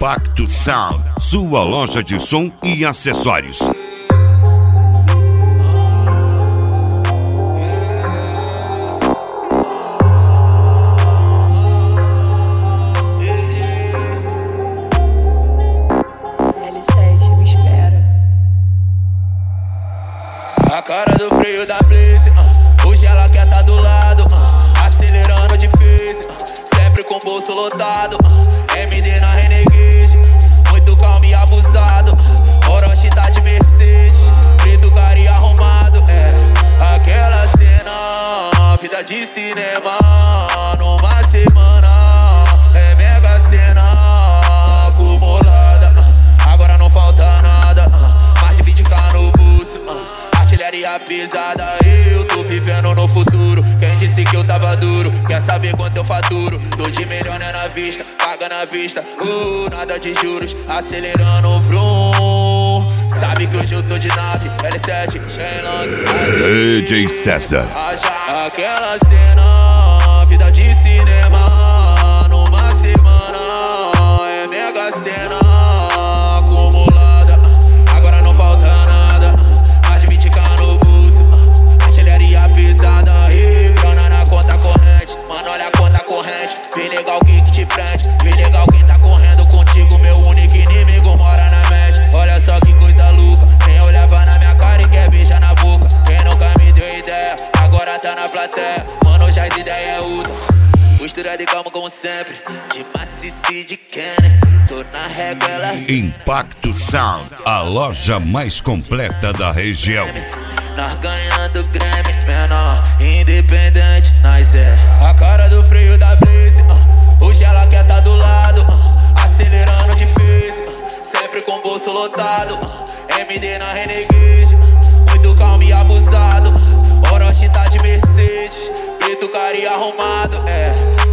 Impacto Sound, sua loja de som e acessórios. L7 me espera. A cara do freio da Blaze, hoje ela quer tá do lado, acelerando difícil, sempre com o bolso lotado, MD na Renegade, muito calmo e abusado, Orochi tá de Mercedes, preto cara e arrumado, aquela cena, vida de cinema, numa semana, mega cena, acumulada, agora não falta nada, mais de 20k no bolso, artilharia pesada, eu tô vivendo no futuro. Quem disse que eu tava duro? Quer saber quanto eu faturo? Tô de melhor na vista, paga na vista, nada de juros, acelerando vrum. Sabe que hoje eu tô de nave, L7, Shenlong, DJ César. Aquela cena, vida de cinema, numa semana, mega cena, acumulada, agora não falta nada, mais de 20k no bolso, artilharia pesada, grana na conta corrente, mano olha a conta corrente, vê legal que te prende, vê legal quem tá correndo contigo, meu único inimigo mora na mente, olha só que coisa louca, quem olhava na minha cara e quer beijar na boca, quem nunca me deu ideia, agora tá na plateia, mano já as ideias é outra, postura de calma como sempre, de macice de Kenny, tô na régua ela Impacto Sound, a loja mais completa da região. nós ganhando Grammy, menor, independente, nós a cara do freio da Blaze, hoje ela quer tá do lado, acelerando difícil, sempre com o bolso lotado, MD na Renegade, muito calmo e abusado, Orochi tá de Mercedes, preto cara e arrumado,